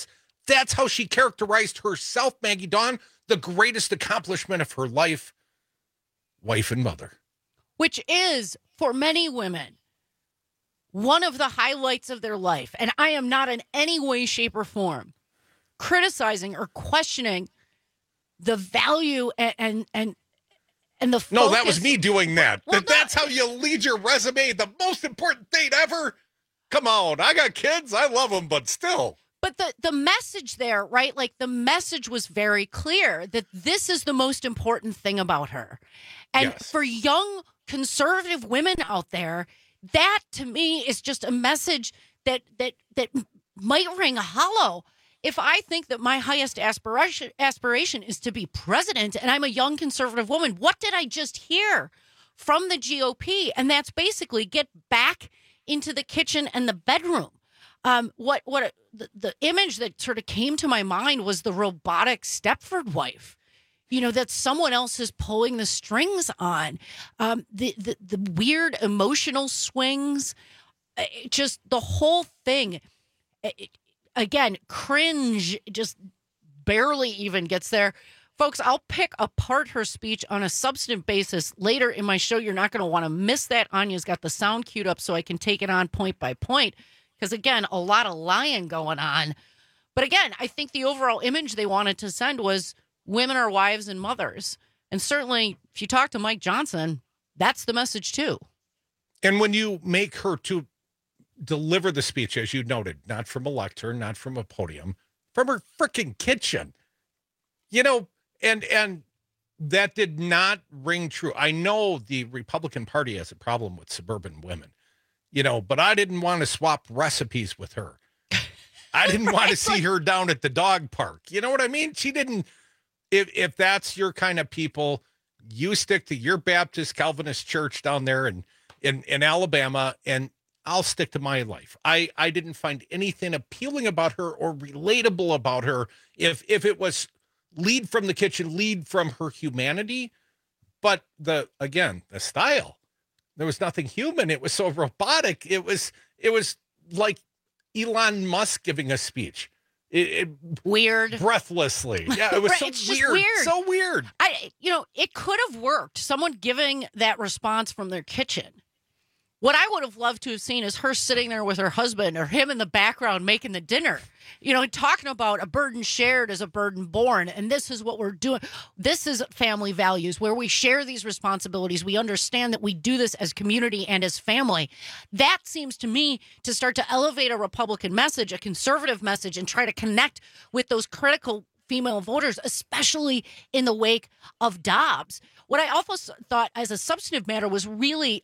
That's how she characterized herself, Maggie Dawn, the greatest accomplishment of her life, wife and mother. Which is, for many women, one of the highlights of their life. And I am not in any way, shape, or form criticizing or questioning the value and the focus. No, that was me doing that. Well, that's how you lead your resume. The most important date ever. Come on, I got kids. I love them, but still. But the message there, right? Like the message was very clear that this is the most important thing about her. And for young conservative women out there, that to me is just a message that might ring hollow. If I think that my highest aspiration is to be president and I'm a young conservative woman, what did I just hear from the GOP? And that's basically get back into the kitchen and the bedroom. The image that sort of came to my mind was the robotic Stepford wife, that someone else is pulling the strings on, the weird emotional swings, just the whole thing. Again, cringe just barely even gets there. Folks, I'll pick apart her speech on a substantive basis later in my show. You're not going to want to miss that. Anya's got the sound queued up so I can take it on point by point. Because, again, a lot of lying going on. But, again, I think the overall image they wanted to send was women are wives and mothers. And certainly, if you talk to Mike Johnson, that's the message, too. And when you make her to deliver the speech, as you noted, not from a lectern, not from a podium, from her freaking kitchen, and that did not ring true. I know the Republican Party has a problem with suburban women. But I didn't want to swap recipes with her. I didn't want to see her down at the dog park. You know what I mean? She didn't. If that's your kind of people, you stick to your Baptist Calvinist church down there in Alabama, and I'll stick to my life. I didn't find anything appealing about her or relatable about her. If it was lead from the kitchen, lead from her humanity, but the style. There was nothing human. It was so robotic. It was like Elon Musk giving a speech. Weird. Breathlessly. Yeah, it was so weird. So weird. It could have worked. Someone giving that response from their kitchen. What I would have loved to have seen is her sitting there with her husband or him in the background making the dinner, talking about a burden shared is a burden borne. And this is what we're doing. This is family values where we share these responsibilities. We understand that we do this as community and as family. That seems to me to start to elevate a Republican message, a conservative message, and try to connect with those critical female voters, especially in the wake of Dobbs. What I also thought as a substantive matter was really,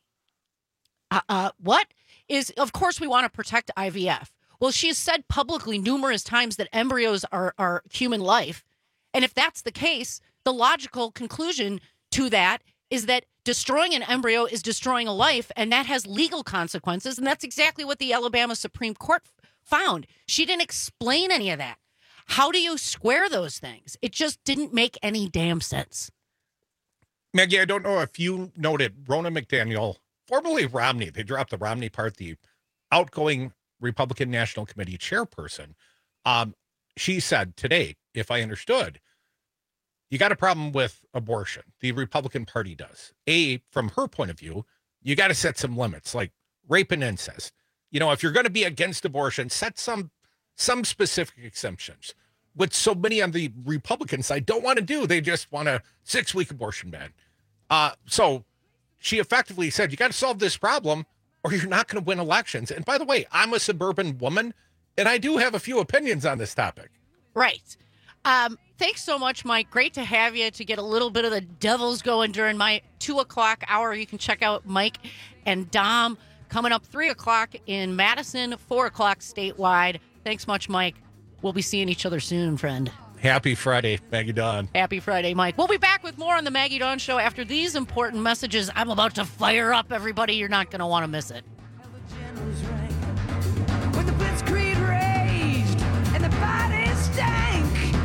of course, we want to protect IVF. Well, she has said publicly numerous times that embryos are human life. And if that's the case, the logical conclusion to that is that destroying an embryo is destroying a life, and that has legal consequences. And that's exactly what the Alabama Supreme Court found. She didn't explain any of that. How do you square those things? It just didn't make any damn sense. Maggie, I don't know if you noted Ronna McDaniel, formerly Romney, they dropped the Romney part, the outgoing Republican National Committee chairperson. She said today, if I understood, you got a problem with abortion. The Republican Party does. From her point of view, you got to set some limits, like rape and incest. If you're going to be against abortion, set some specific exemptions, which so many on the Republican side don't want to do. They just want a 6-week abortion ban. So she effectively said, you got to solve this problem or you're not going to win elections. And by the way, I'm a suburban woman and I do have a few opinions on this topic. Right. Thanks so much, Mike. Great to have you to get a little bit of the Devils going during my 2:00 hour. You can check out Mike and Dom coming up 3:00 in Madison, 4:00 statewide. Thanks much, Mike. We'll be seeing each other soon, friend. Happy Friday, Maggie Dawn. Happy Friday, Mike. We'll be back with more on the Maggie Dawn Show after these important messages. I'm about to fire up, everybody. You're not going to want to miss it. When the blitzkrieg raged and the bodies stank.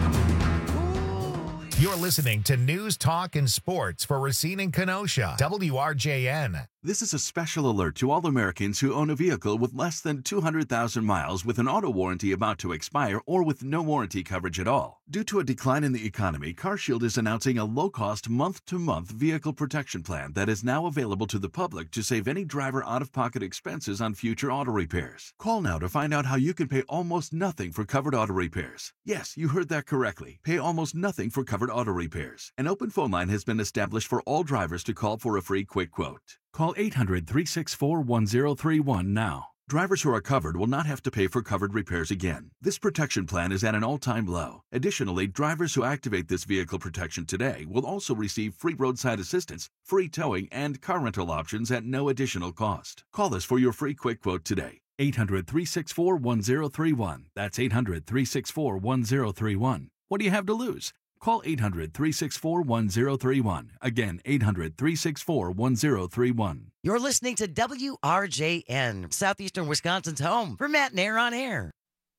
You're listening to News, Talk, and Sports for Racine and Kenosha, WRJN. This is a special alert to all Americans who own a vehicle with less than 200,000 miles with an auto warranty about to expire or with no warranty coverage at all. Due to a decline in the economy, CarShield is announcing a low-cost month-to-month vehicle protection plan that is now available to the public to save any driver out-of-pocket expenses on future auto repairs. Call now to find out how you can pay almost nothing for covered auto repairs. Yes, you heard that correctly. Pay almost nothing for covered auto repairs. An open phone line has been established for all drivers to call for a free quick quote. Call 800-364-1031 now. Drivers who are covered will not have to pay for covered repairs again. This protection plan is at an all-time low. Additionally, drivers who activate this vehicle protection today will also receive free roadside assistance, free towing, and car rental options at no additional cost. Call us for your free quick quote today. 800-364-1031. That's 800-364-1031. What do you have to lose? Call 800-364-1031. Again, 800-364-1031. You're listening to WRJN, Southeastern Wisconsin's home for Matt and Air on Air.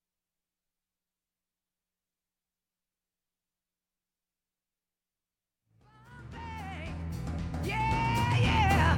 Yeah.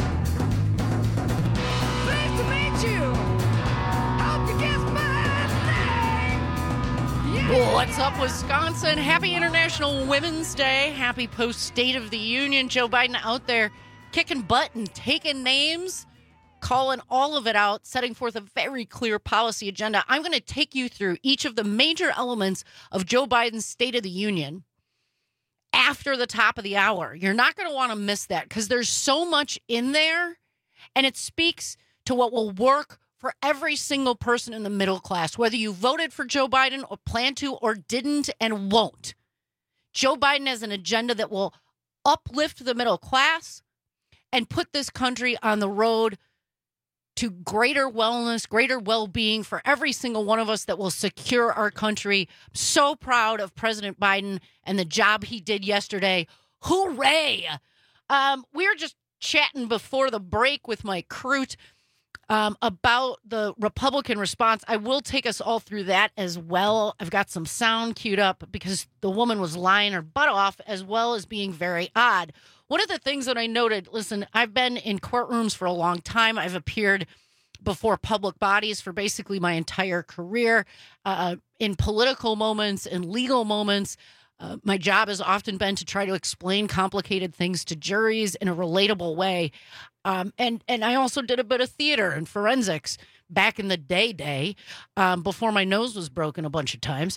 Pleased to meet you. Hope you guess my name. Yeah. What's up, Wisconsin? Happy International Women's Day. Happy post-State of the Union. Joe Biden out there kicking butt and taking names, calling all of it out, setting forth a very clear policy agenda. I'm going to take you through each of the major elements of Joe Biden's State of the Union after the top of the hour. You're not going to want to miss that because there's so much in there, and it speaks to what will work for every single person in the middle class, whether you voted for Joe Biden or plan to or didn't and won't. Joe Biden has an agenda that will uplift the middle class and put this country on the road to greater wellness, greater well-being for every single one of us that will secure our country. I'm so proud of President Biden and the job he did yesterday. Hooray! We were just chatting before the break with Mike Crute about the Republican response. I will take us all through that as well. I've got some sound queued up because the woman was lying her butt off as well as being very odd. One of the things that I noted, listen, I've been in courtrooms for a long time. I've appeared before public bodies for basically my entire career, in political moments, in legal moments. My job has often been to try to explain complicated things to juries in a relatable way. And I also did a bit of theater and forensics back in the day, before my nose was broken a bunch of times.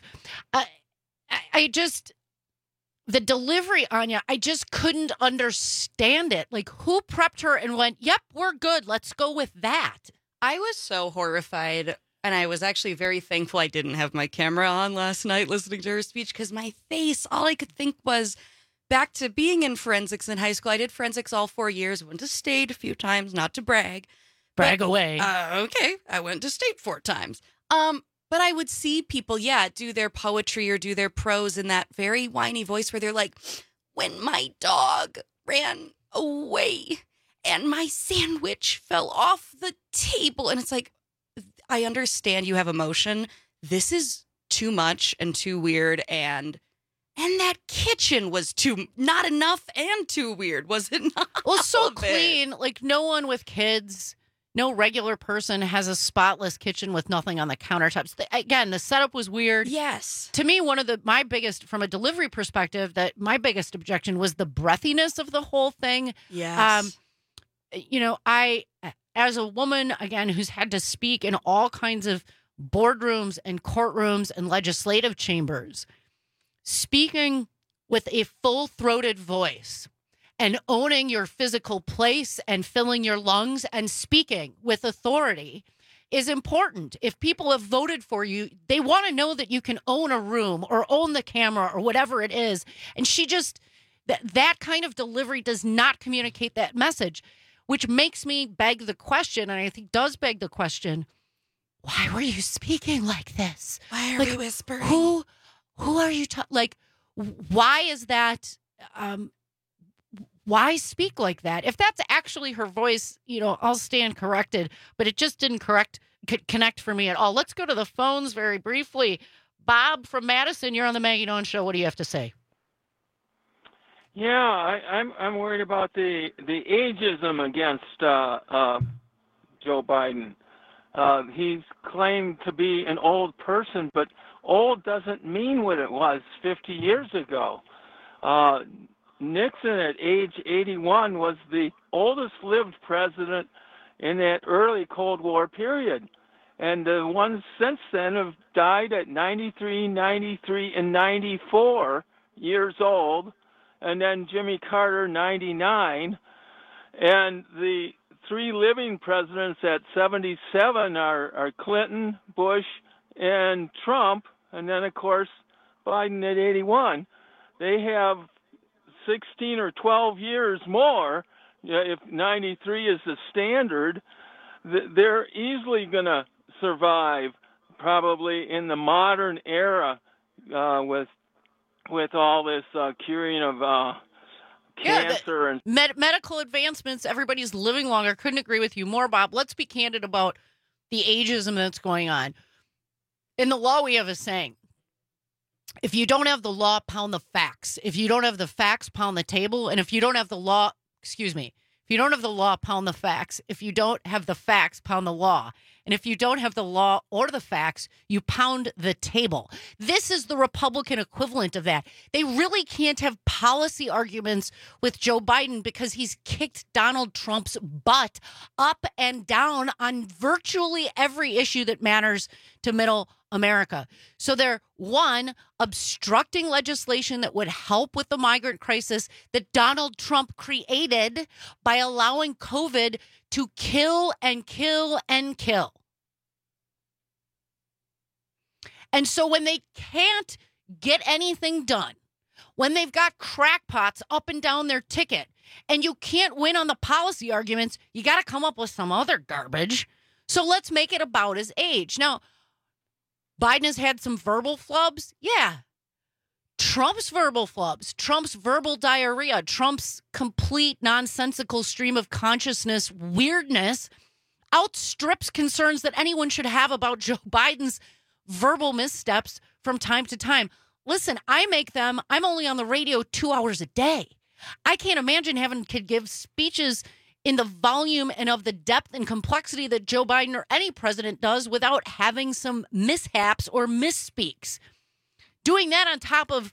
The delivery, Anya, I just couldn't understand it. Like, who prepped her and went, yep, we're good. Let's go with that. I was so horrified, and I was actually very thankful I didn't have my camera on last night listening to her speech because my face, all I could think was back to being in forensics in high school. I did forensics all 4 years, went to state a few times, not to brag. Brag away. Okay, I went to state 4 times. But I would see people, do their poetry or do their prose in that very whiny voice where they're like, when my dog ran away and my sandwich fell off the table. And it's like, I understand you have emotion. This is too much and too weird. And that kitchen was not enough and too weird, was it not? Well, so clean. Like, no one with kids, no regular person has a spotless kitchen with nothing on the countertops. Again, the setup was weird. Yes. To me, my biggest, from a delivery perspective, my biggest objection was the breathiness of the whole thing. Yes. I, as a woman, again, who's had to speak in all kinds of boardrooms and courtrooms and legislative chambers, speaking with a full-throated voice and owning your physical place and filling your lungs and speaking with authority is important. If people have voted for you, they want to know that you can own a room or own the camera or whatever it is. And she just, that kind of delivery does not communicate that message, which makes me beg the question, and I think does beg the question, why were you speaking like this? Why are we whispering? Who are you why is that, why speak like that? If that's actually her voice, I'll stand corrected, but it just didn't connect for me at all. Let's go to the phones very briefly. Bob from Madison, you're on the Maggie Nolan Show. What do you have to say? Yeah, I'm worried about the ageism against Joe Biden. He's claimed to be an old person, but old doesn't mean what it was 50 years ago. Nixon at age 81 was the oldest lived president in that early Cold War period. And the ones since then have died at 93, 93, and 94 years old. And then Jimmy Carter, 99. And the three living presidents at 77 are Clinton, Bush, and Trump. And then, of course, Biden at 81. They have 16 or 12 years more. If 93 is the standard, they're easily going to survive probably in the modern era with all this curing of cancer and medical advancements. Everybody's living longer. Couldn't agree with you more, Bob. Let's be candid about the ageism that's going on. In the law, we have a saying: if you don't have the law, pound the facts. If you don't have the facts, pound the table. And if you don't have the law, if you don't have the law, pound the facts. If you don't have the facts, pound the law. And if you don't have the law or the facts, you pound the table. This is the Republican equivalent of that. They really can't have policy arguments with Joe Biden because he's kicked Donald Trump's butt up and down on virtually every issue that matters to middle America. So they're, one, obstructing legislation that would help with the migrant crisis that Donald Trump created by allowing COVID to kill and kill and kill. And so when they can't get anything done, when they've got crackpots up and down their ticket, and you can't win on the policy arguments, you got to come up with some other garbage. So let's make it about his age. Now, Biden has had some verbal flubs. Yeah. Trump's verbal flubs, Trump's verbal diarrhea, Trump's complete nonsensical stream of consciousness weirdness outstrips concerns that anyone should have about Joe Biden's verbal missteps from time to time. Listen, I'm only on the radio 2 hours a day. I can't imagine having to give speeches in the volume and of the depth and complexity that Joe Biden or any president does without having some mishaps or misspeaks. Doing that on top of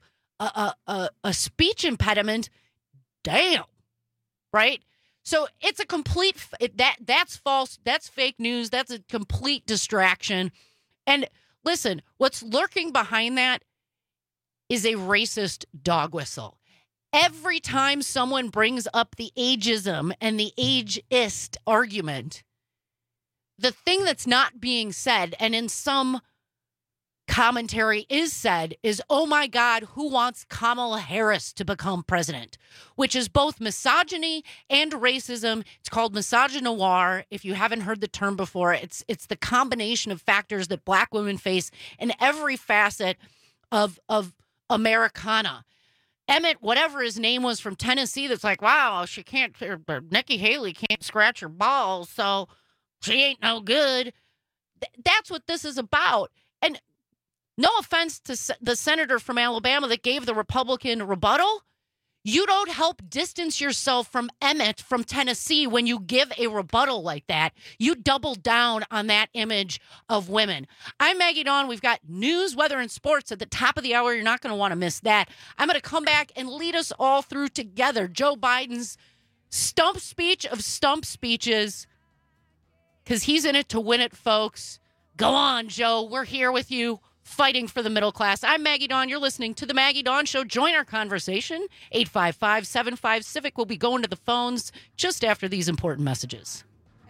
a speech impediment, damn, right? So it's a complete, that's false, that's fake news, that's a complete distraction. And listen, what's lurking behind that is a racist dog whistle. Every time someone brings up the ageism and the ageist argument, the thing that's not being said, and in some commentary is said, is, oh my God, who wants Kamala Harris to become president? Which is both misogyny and racism. It's called misogynoir. If you haven't heard the term before, it's the combination of factors that black women face in every facet of Americana. Emmett, whatever his name was from Tennessee, that's like, wow, she can't, Nikki Haley can't scratch her balls, so she ain't no good. That's what this is about. And no offense to the senator from Alabama that gave the Republican rebuttal, you don't help distance yourself from Emmett from Tennessee when you give a rebuttal like that. You double down on that image of women. I'm Maggie Dawn. We've got news, weather, and sports at the top of the hour. You're not going to want to miss that. I'm going to come back and lead us all through together Joe Biden's stump speech of stump speeches, because he's in it to win it, folks. Go on, Joe. We're here with you, fighting for the middle class. I'm Maggie Dawn. You're listening to The Maggie Dawn Show. Join our conversation. 855-75-CIVIC. We'll be going to the phones just after these important messages.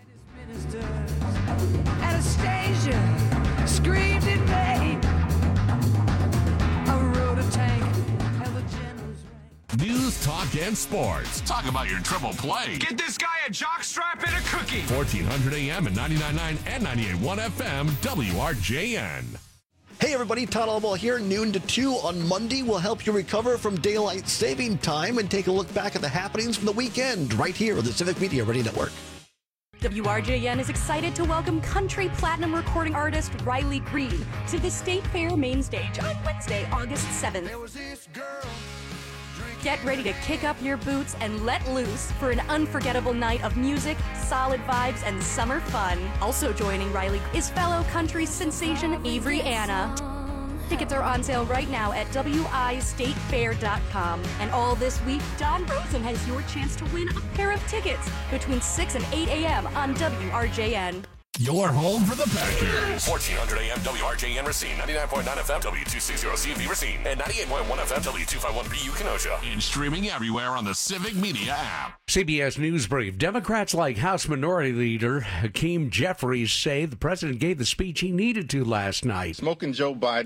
Anastasia screamed in pain. I rode a tank. News, talk, and sports. Talk about your triple play. Get this guy a jockstrap and a cookie. 1400 AM and 99.9 and 98.1 FM, WRJN. Hey everybody, Todd Albaugh here, noon to 2 on Monday. We'll help you recover from daylight saving time and take a look back at the happenings from the weekend right here on the Civic Media Radio Network. WRJN is excited to welcome country platinum recording artist Riley Green to the State Fair main stage on Wednesday, August 7th. There was this girl drinking Get ready to kick up your boots and let loose for an unforgettable night of music, solid vibes, and summer fun. Also joining Riley is fellow country sensation Avery Anna. Tickets are on sale right now at wistatefair.com. And all this week, Don Rosen has your chance to win a pair of tickets between 6 and 8 a.m. on WRJN. Your home for the Packers. 1400 AM WRJN Racine, 99.9 FM W260CV Racine, and 98.1 FM W251BU Kenosha. And streaming everywhere on the Civic Media app. CBS News Brief. Democrats like House Minority Leader Hakeem Jeffries say the president gave the speech he needed to last night. Smoking Joe Biden